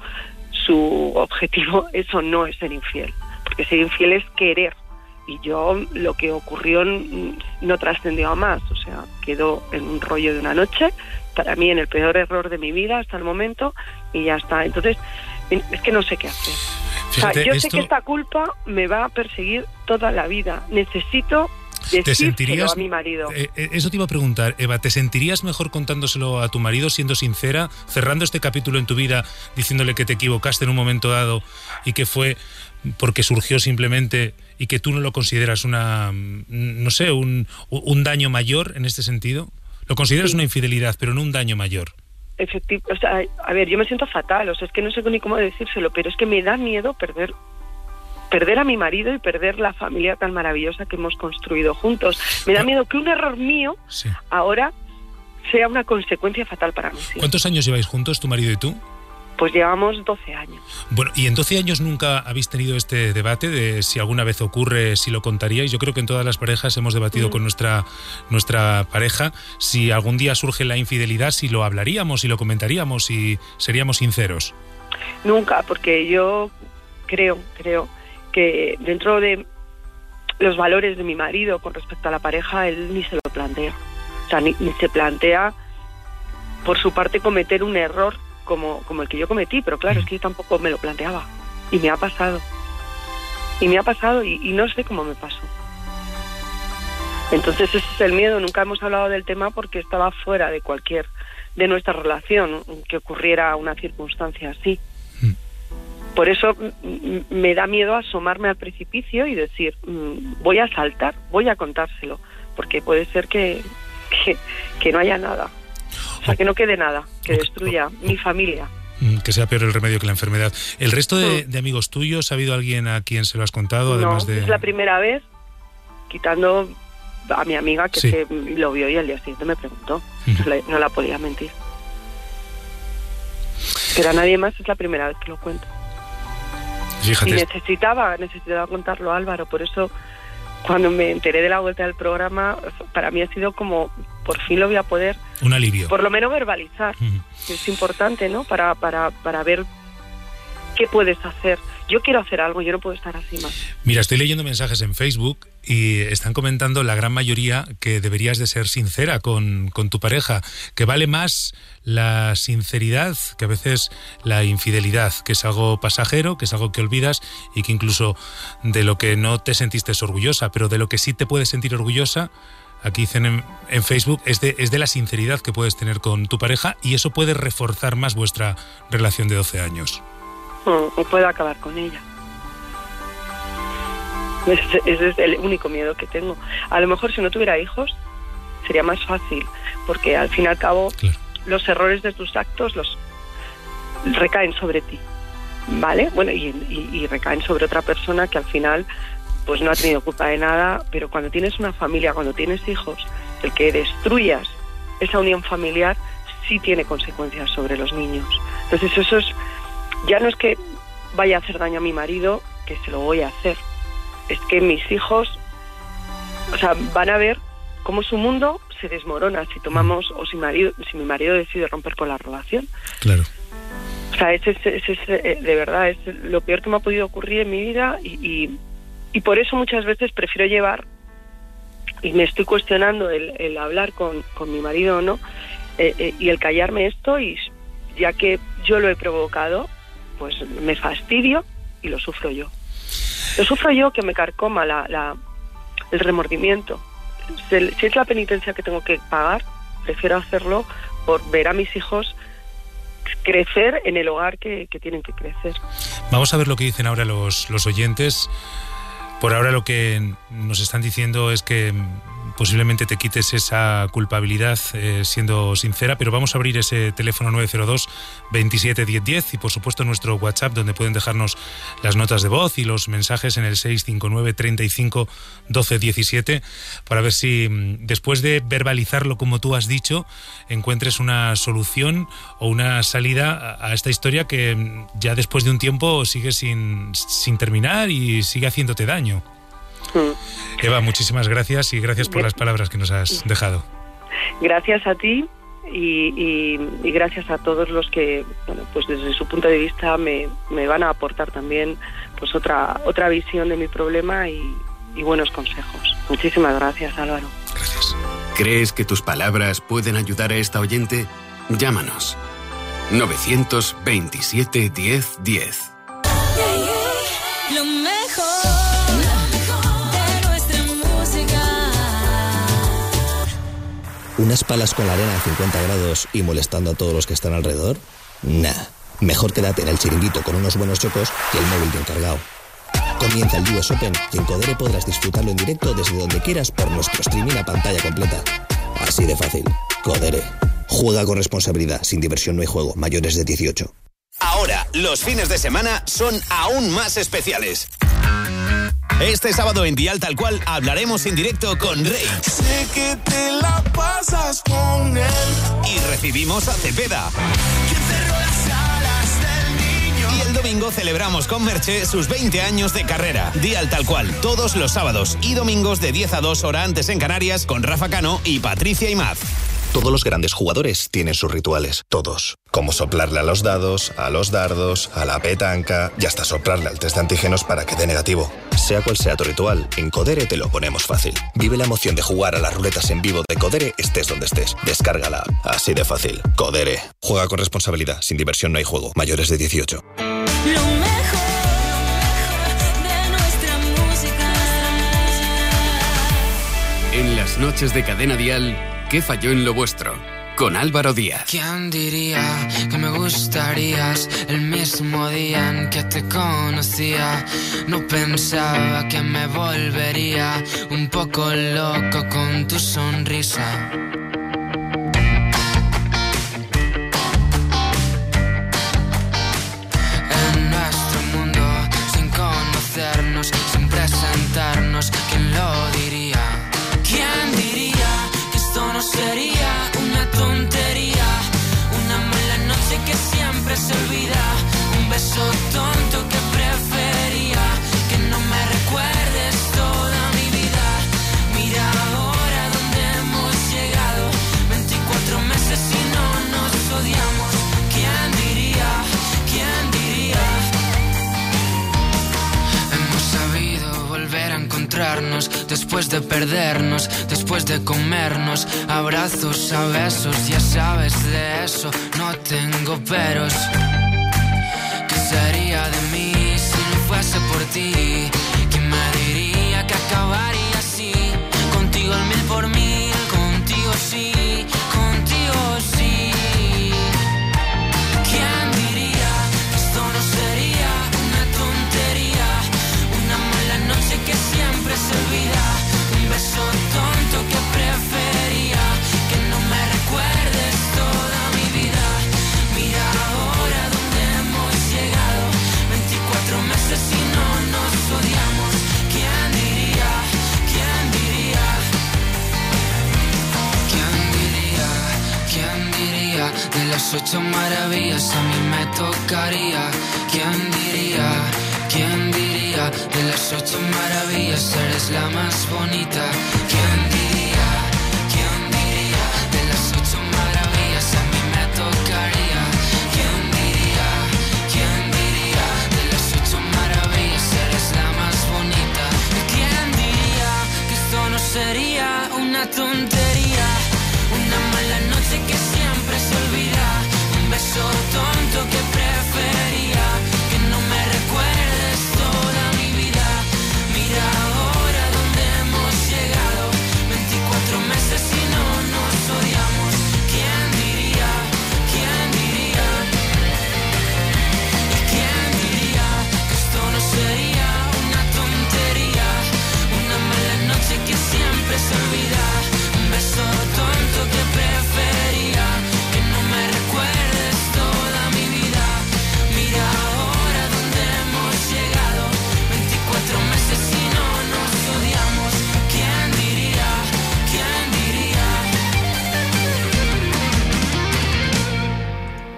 su objetivo, eso no es ser infiel, porque ser infiel es querer. Y yo, lo que ocurrió no trascendió a más, o sea, quedó en un rollo de una noche, para mí en el peor error de mi vida hasta el momento, y ya está. Entonces, es que no sé qué hacer. Fíjate, o sea, yo sé que esta culpa me va a perseguir toda la vida. Necesito decírselo a mi marido. Eso te iba a preguntar, Eva, ¿te sentirías mejor contándoselo a tu marido, siendo sincera, cerrando este capítulo en tu vida, diciéndole que te equivocaste en un momento dado y que fue porque surgió simplemente y que tú no lo consideras un daño mayor en este sentido? Lo consideras una infidelidad, pero no un daño mayor. Efectivo, o sea, a ver, yo me siento fatal, o sea, es que no sé ni cómo decírselo, pero es que me da miedo perder a mi marido y perder la familia tan maravillosa que hemos construido juntos. Me da miedo que un error mío ahora sea una consecuencia fatal para mí. ¿Sí? ¿Cuántos años lleváis juntos, tu marido y tú? Pues llevamos 12 años. Bueno, ¿y en 12 años nunca habéis tenido este debate de si alguna vez ocurre, si lo contaríais? Yo creo que en todas las parejas hemos debatido con nuestra pareja si algún día surge la infidelidad, si lo hablaríamos, si lo comentaríamos, si seríamos sinceros. Nunca, porque yo creo que dentro de los valores de mi marido con respecto a la pareja, él ni se lo plantea. O sea, ni se plantea por su parte cometer un error como el que yo cometí, pero claro, es que yo tampoco me lo planteaba. Y me ha pasado. Y no sé cómo me pasó. Entonces ese es el miedo. Nunca hemos hablado del tema porque estaba fuera de nuestra relación que ocurriera una circunstancia así. Por eso me da miedo asomarme al precipicio y decir, voy a saltar, voy a contárselo, porque puede ser que no haya nada. O sea, que no quede nada, que destruya mi familia. Que sea peor el remedio que la enfermedad. ¿El resto de amigos tuyos, ha habido alguien a quien se lo has contado? Además es la primera vez, quitando a mi amiga que se lo vio y al día siguiente me preguntó. No la podía mentir. Pero a nadie más es la primera vez que lo cuento. Fíjate. Y necesitaba contarlo, Álvaro, por eso cuando me enteré de la vuelta del programa, para mí ha sido como, por fin lo voy a poder... Un alivio. Por lo menos verbalizar, que es importante, ¿no? Para ver qué puedes hacer. Yo quiero hacer algo, yo no puedo estar así más. Mira, estoy leyendo mensajes en Facebook y están comentando la gran mayoría que deberías de ser sincera con tu pareja, que vale más la sinceridad que a veces la infidelidad, que es algo pasajero, que es algo que olvidas y que incluso de lo que no te sentiste orgullosa, pero de lo que sí te puedes sentir orgullosa, aquí dicen en Facebook, es de la sinceridad que puedes tener con tu pareja, y eso puede reforzar más vuestra relación de 12 años. O puedo acabar con ella. Ese es el único miedo que tengo. A lo mejor si no tuviera hijos sería más fácil, porque al fin y al cabo los errores de tus actos los recaen sobre ti, ¿vale? Bueno, y recaen sobre otra persona que al final pues no ha tenido culpa de nada, pero cuando tienes una familia, cuando tienes hijos, el que destruyas esa unión familiar sí tiene consecuencias sobre los niños. Entonces eso es... Ya no es que vaya a hacer daño a mi marido, que se lo voy a hacer. Es que mis hijos, o sea, van a ver cómo su mundo se desmorona si tomamos, o si mi marido decide romper con la relación. Claro. O sea, ese de verdad, es lo peor que me ha podido ocurrir en mi vida, y por eso muchas veces prefiero llevar, y me estoy cuestionando el hablar con mi marido o no, y el callarme esto, y ya que yo lo he provocado, pues me fastidio y lo sufro yo. Lo sufro yo, que me carcoma el remordimiento. Si es la penitencia que tengo que pagar, prefiero hacerlo por ver a mis hijos crecer en el hogar que tienen que crecer. Vamos a ver lo que dicen ahora los oyentes. Por ahora lo que nos están diciendo es que posiblemente te quites esa culpabilidad siendo sincera, pero vamos a abrir ese teléfono 902 27 10 10 y por supuesto nuestro WhatsApp, donde pueden dejarnos las notas de voz y los mensajes en el 659 35 12 17, para ver si después de verbalizarlo como tú has dicho, encuentres una solución o una salida a esta historia que ya después de un tiempo sigue sin terminar y sigue haciéndote daño. Eva, muchísimas gracias y gracias por las palabras que nos has dejado. Gracias a ti y gracias a todos los que, bueno, pues desde su punto de vista me van a aportar también pues otra visión de mi problema y buenos consejos. Muchísimas gracias, Álvaro. Gracias. ¿Crees que tus palabras pueden ayudar a esta oyente? Llámanos. 927 10 10. Lo mejor de nuestra música. ¿Unas palas con la arena a 50 grados y molestando a todos los que están alrededor? Nah, mejor quédate en el chiringuito con unos buenos chocos que el móvil bien cargado. Comienza el US Open y en Codere podrás disfrutarlo en directo desde donde quieras por nuestro streaming a pantalla completa. Así de fácil. Codere. Juega con responsabilidad. Sin diversión no hay juego. Mayores de 18. Ahora, los fines de semana son aún más especiales. Este sábado en Dial Tal Cual hablaremos en directo con Rey. Sé que te la pasas con él. Y recibimos a Cepeda. ¿Quién cerró las alas del niño? Y el domingo celebramos con Merche sus 20 años de carrera. Dial Tal Cual, todos los sábados y domingos de 10 a 2 hora antes en Canarias con Rafa Cano y Patricia Imaz. Todos los grandes jugadores tienen sus rituales, todos. Como soplarle a los dados, a los dardos, a la petanca y hasta soplarle al test de antígenos para que dé negativo. Sea cual sea tu ritual, en Codere te lo ponemos fácil. Vive la emoción de jugar a las ruletas en vivo de Codere estés donde estés. Descarga la app. Así de fácil. Codere. Juega con responsabilidad. Sin diversión no hay juego. Mayores de 18. Lo mejor de nuestra música. En las noches de Cadena Dial, ¿qué falló en lo vuestro? Con Álvaro Díaz. ¿Quién diría que me gustarías el mismo día en que te conocía? No pensaba que me volvería un poco loco con tu sonrisa. En nuestro mundo, sin conocernos, sin presentarnos, ¿quién lo diría? ¿Quién diría que esto no sería una tontería? Una mala noche que siempre se olvida, un beso tonto que prefería que no me recuerdes toda mi vida. Mira ahora dónde hemos llegado, 24 meses y no nos odiamos. ¿Quién diría? ¿Quién diría? Hemos sabido volver a encontrarnos después de perdernos, después de comernos, abrazos a besos, ya sabes de eso, no tengo peros. ¿Qué sería de mí si no fuese por ti? ¿Quién me diría que acabaría así? Contigo al 1000 por 1000, contigo sí, contigo sí. ¿Quién diría que esto no sería una tontería? Una mala noche que siempre se olvida, un beso tonto que prefería que no me recuerdes toda mi vida. Mira ahora dónde hemos llegado, 24 meses y no nos odiamos. ¿Quién diría? ¿Quién diría? ¿Quién diría? ¿Quién diría? De las 8 maravillas a mí me tocaría. ¿Quién diría? ¿Quién diría? De las 8 maravillas eres la más bonita. ¿Quién diría? ¿Quién diría? De las 8 maravillas a mí me tocaría. ¿Quién diría? ¿Quién diría? De las 8 maravillas eres la más bonita. ¿Quién diría que esto no sería una tontería? Una mala noche que siempre se olvida, un beso tonto que prefería que no me recuerdes toda mi vida. Mira ahora dónde hemos llegado, 24 meses y no nos odiamos. ¿Quién diría? ¿Quién diría? ¿Y quién diría que esto no sería una tontería? Una mala noche que siempre se olvida,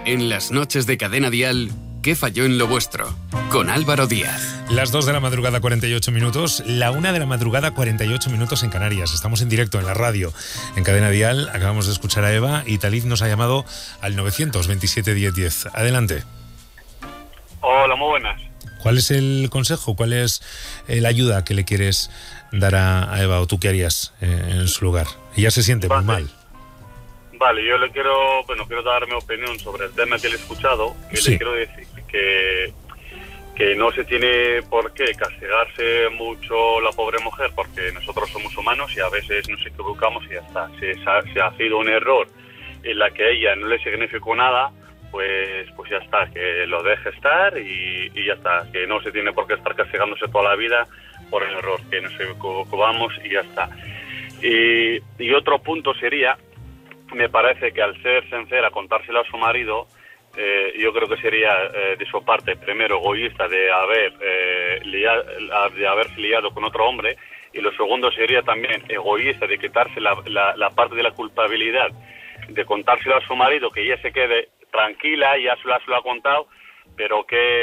En las noches de Cadena Dial, ¿qué falló en lo vuestro? Con Álvaro Díaz. Las 2 de la madrugada, 48 minutos. La 1 de la madrugada, 48 minutos en Canarias. Estamos en directo en la radio, en Cadena Dial. Acabamos de escuchar a Eva y Talib nos ha llamado al 927 1010. Adelante. Hola, muy buenas. ¿Cuál es el consejo? ¿Cuál es la ayuda que le quieres dar a Eva, o tú qué harías en su lugar? Ella se siente muy mal. Vale, yo le quiero dar mi opinión sobre el tema que le he escuchado, y sí. Le quiero decir que no se tiene por qué castigarse mucho la pobre mujer, porque nosotros somos humanos y a veces nos equivocamos y ya está. Si ha sido un error en la que a ella no le significó nada, pues ya está, que lo deje estar y ya está, que no se tiene por qué estar castigándose toda la vida por el error, que nos equivocamos y ya está. Y otro punto sería, me parece que al ser sincera, contárselo a su marido, yo creo que sería de su parte, primero, egoísta de haberse liado con otro hombre, y lo segundo sería también egoísta de quitarse la parte de la culpabilidad, de contárselo a su marido, que ella se quede tranquila, ya se lo ha contado, pero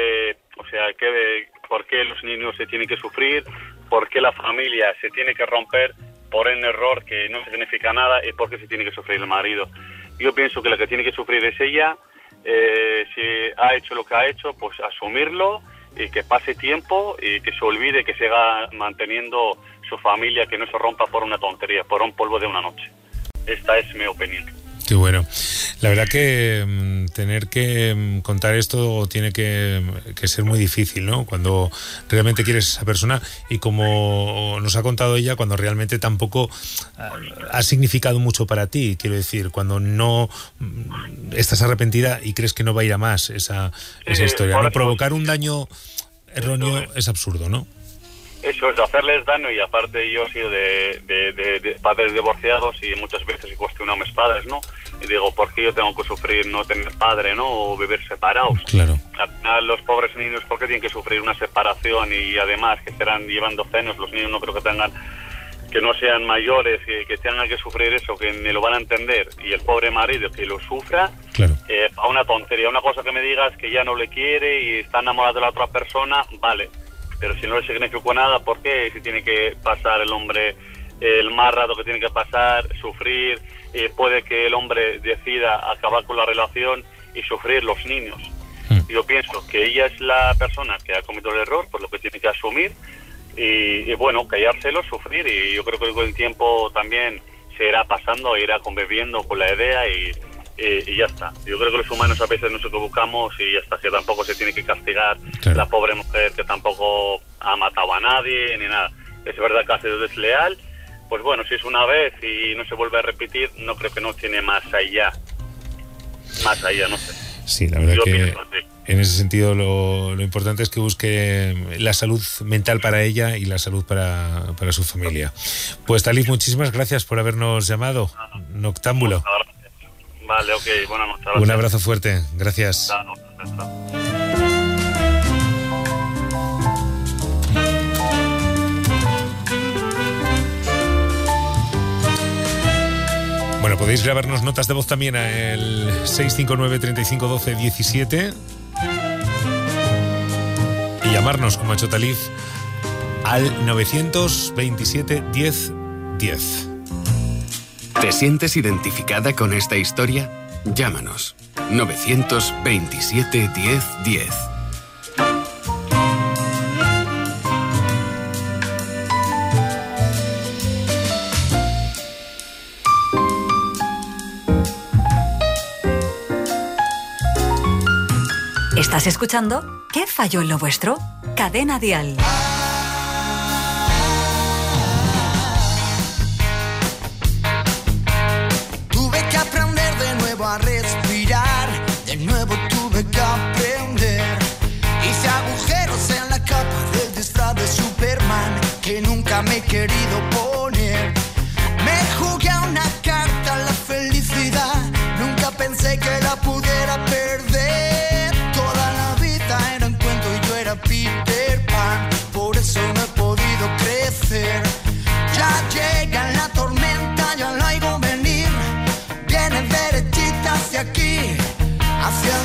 ¿por qué los niños se tienen que sufrir? ¿Por qué la familia se tiene que romper por un error que no significa nada? ¿Y por qué se tiene que sufrir el marido? Yo pienso que la que tiene que sufrir es ella. Si ha hecho lo que ha hecho, pues asumirlo y que pase tiempo y que se olvide, que siga manteniendo su familia, que no se rompa por una tontería, por un polvo de una noche. Esta es mi opinión. Qué bueno. La verdad que tener que contar esto tiene que ser muy difícil, ¿no? Cuando realmente quieres a esa persona, y como nos ha contado ella, cuando realmente tampoco ha significado mucho para ti. Quiero decir, cuando no estás arrepentida y crees que no va a ir a más esa historia, ¿no? Provocar un daño erróneo es absurdo, ¿no? Eso es, hacerles daño, y aparte yo he sido de padres divorciados y muchas veces he cuestionado a mis padres, ¿no? Y digo, ¿por qué yo tengo que sufrir no tener padre, ¿no? O vivir separados. Claro. Al final, los pobres niños, ¿por qué tienen que sufrir una separación? Y además que estarán llevando cenos, los niños no creo que no sean mayores, que tengan que sufrir eso, que ni lo van a entender. Y el pobre marido que lo sufra, claro. A una tontería, una cosa que me digas que ya no le quiere y está enamorado de la otra persona, vale. Pero si no le significó nada, ¿por qué? Si tiene que pasar el hombre el más rato que tiene que pasar, sufrir, puede que el hombre decida acabar con la relación y sufrir los niños. Yo pienso que ella es la persona que ha cometido el error, por lo que tiene que asumir y bueno, callárselo, sufrir, y yo creo que con el tiempo también se irá pasando, irá conviviendo con la idea y ya está. Yo creo que los humanos a veces nos equivocamos y ya está, que tampoco se tiene que castigar, claro, la pobre mujer que tampoco ha matado a nadie ni nada. Es verdad que ha sido desleal, pues bueno, si es una vez y no se vuelve a repetir, no creo que no tiene más allá, no sé. Sí, la verdad que en ese sentido lo importante es que busque la salud mental para ella y la salud para su familia. Pues Talib, muchísimas gracias por habernos llamado. Noctámbulo. Vale, ok, buenas noches. Un abrazo fuerte, gracias. Bueno, podéis grabarnos notas de voz también al 659 35 12 17 y llamarnos, como ha hecho Talib, al 927 10 10. ¿Te sientes identificada con esta historia? Llámanos. 927 10 10. ¿Estás escuchando? ¿Qué falló en lo vuestro? Cadena Dial. A respirar, de nuevo tuve que aprender. Hice agujeros en la capa del disfraz de Superman que nunca me he querido poner. Me jugué a una carta a la felicidad, nunca pensé que la pudiera perder. Toda la vida era un cuento y yo era Peter Pan, por eso no he podido crecer. Ya llega la tormenta, ya la oigo venir, viene derechita hacia aquí, hacia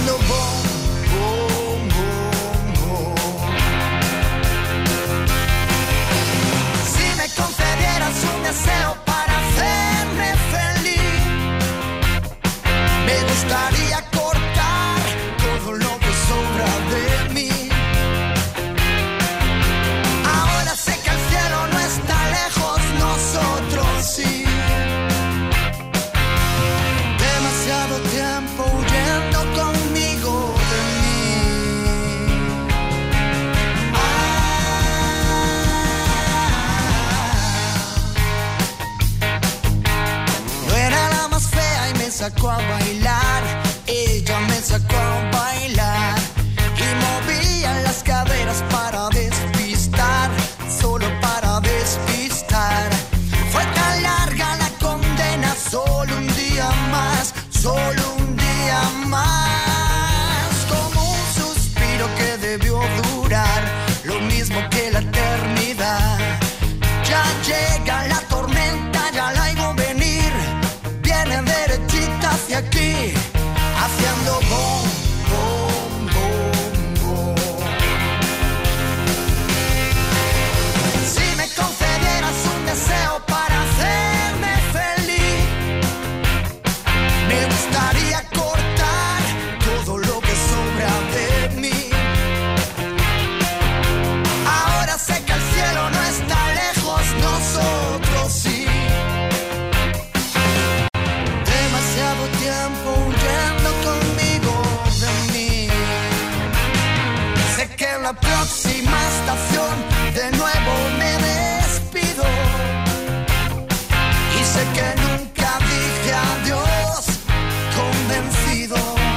sacó a bailar, ella me sacó a bailar y movía las caderas para despistar, solo para despistar. Fue tan larga la condena, solo un día más, solo un día más, como un suspiro que debió durar lo mismo que la eternidad. Ya llega la tormenta, ya la oigo venir, viene derechita hacia aquí, haciendo bom, bom, bom, bom. Si me concedieras un deseo para hacerme feliz, me gustaría cortar todo lo que sobra de mí. Ahora sé que el cielo no está lejos, nosotros sí. Demasiado tiempo huyendo conmigo de mí. Sé que en la próxima estación de nuevo me despido. Y sé que nunca dije adiós convencido.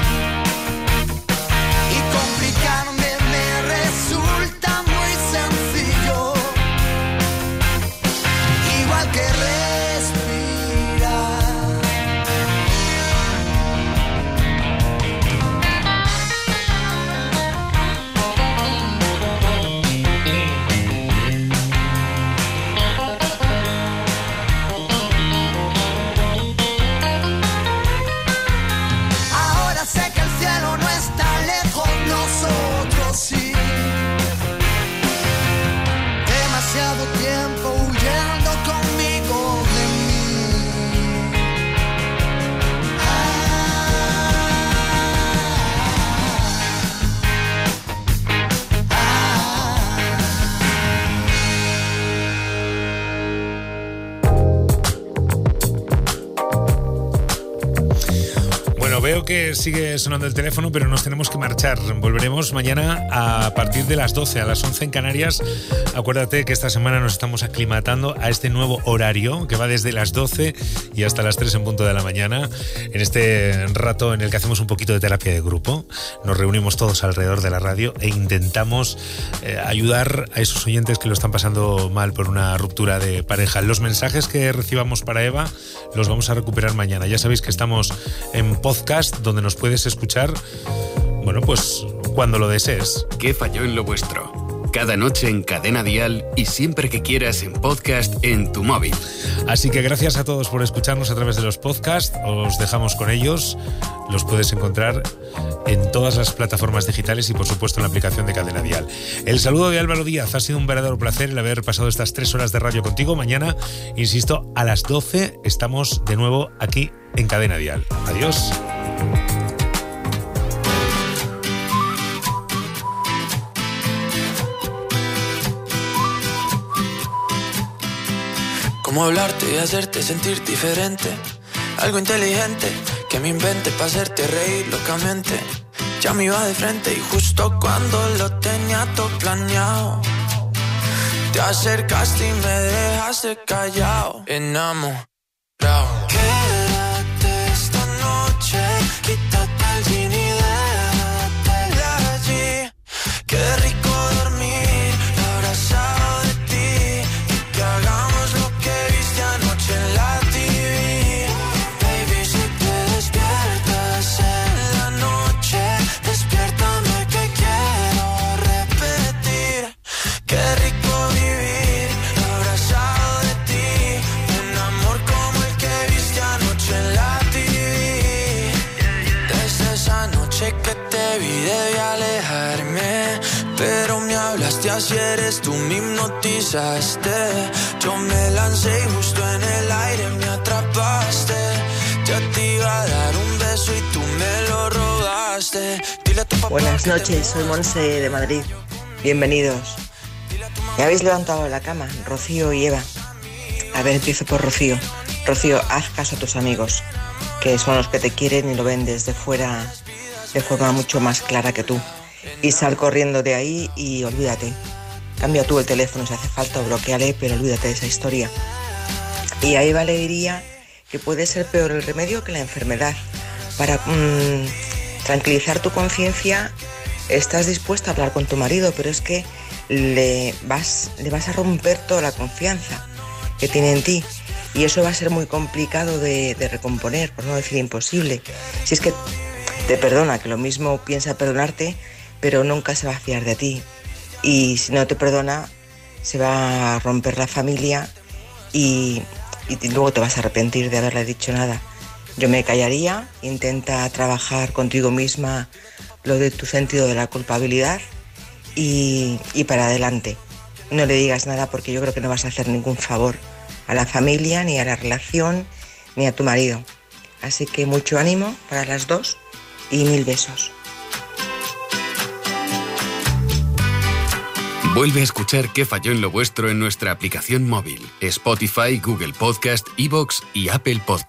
Y complicarme me resulta muy sencillo. Igual que respirar. Ahora sé que el cielo no está lejos, nosotros sí. Demasiado tiempo huyendo conmigo de mí. Bueno, veo que sigue sonando el teléfono, pero nos tenemos que marchar. Volveremos mañana a partir de las 12, a las 11 en Canarias. Acuérdate que esta semana nos estamos aclimatando a este nuevo horario que va desde las 12 y hasta las 3 en punto de la mañana. En este rato en el que hacemos un poquito de terapia de grupo, nos reunimos todos alrededor de la radio e intentamos ayudar a esos oyentes que lo están pasando mal por una ruptura de pareja. Los mensajes que recibamos para Eva los vamos a recuperar mañana. Ya sabéis que estamos en podcast, donde nos puedes escuchar, bueno, pues cuando lo desees. ¿Qué falló en lo vuestro? Cada noche en Cadena Dial y siempre que quieras en podcast en tu móvil. Así que gracias a todos por escucharnos a través de los podcasts. Os dejamos con ellos. Los puedes encontrar en todas las plataformas digitales y por supuesto en la aplicación de Cadena Dial. El saludo de Álvaro Díaz. Ha sido un verdadero placer el haber pasado estas 3 horas de radio contigo. Mañana, insisto, a las 12 estamos de nuevo aquí en Cadena Dial. Adiós. Cómo hablarte y hacerte sentir diferente. Algo inteligente que me invente para hacerte reír locamente. Ya me iba de frente y justo cuando lo tenía todo planeado, te acercaste y me dejaste callado. Enamorado. Quédate esta noche, quítate el jean y déjate de allí. Qué rico dormir abrazado de ti y que hagamos lo que viste anoche en la TV. Baby, si te despiertas en la noche, despiértame que quiero repetir. Qué rico vivir abrazado de ti, un amor como el que viste anoche en la TV. Desde esa noche que te vi debí alejarme, pero me hablaste así, eres tú, me hipnotizaste. Yo me lancé y justo en el aire me atrapaste. Ya te iba a dar un beso y tú me lo robaste. Dile a tu papá. Buenas noches, soy Monse de Madrid. Bienvenidos. ¿Me habéis levantado de la cama, Rocío y Eva? A ver, empiezo por Rocío. Rocío, haz caso a tus amigos, que son los que te quieren y lo ven desde fuera de forma mucho más clara que tú. Y sal corriendo de ahí y olvídate. Cambia tú el teléfono si hace falta o bloqueale, pero olvídate de esa historia. Y a Eva le diría que puede ser peor el remedio que la enfermedad. Para tranquilizar tu conciencia, estás dispuesta a hablar con tu marido, pero es que le vas a romper toda la confianza que tiene en ti, y eso va a ser muy complicado de recomponer, por no decir imposible. Si es que te perdona, que lo mismo piensa perdonarte, pero nunca se va a fiar de ti, y si no te perdona se va a romper la familia y luego te vas a arrepentir de haberle dicho nada. Yo me callaría, intenta trabajar contigo misma lo de tu sentido de la culpabilidad y para adelante. No le digas nada, porque yo creo que no vas a hacer ningún favor a la familia, ni a la relación, ni a tu marido. Así que mucho ánimo para las dos y 1000 besos. Vuelve a escuchar Qué falló en lo vuestro en nuestra aplicación móvil, Spotify, Google Podcast, iVoox y Apple Podcast.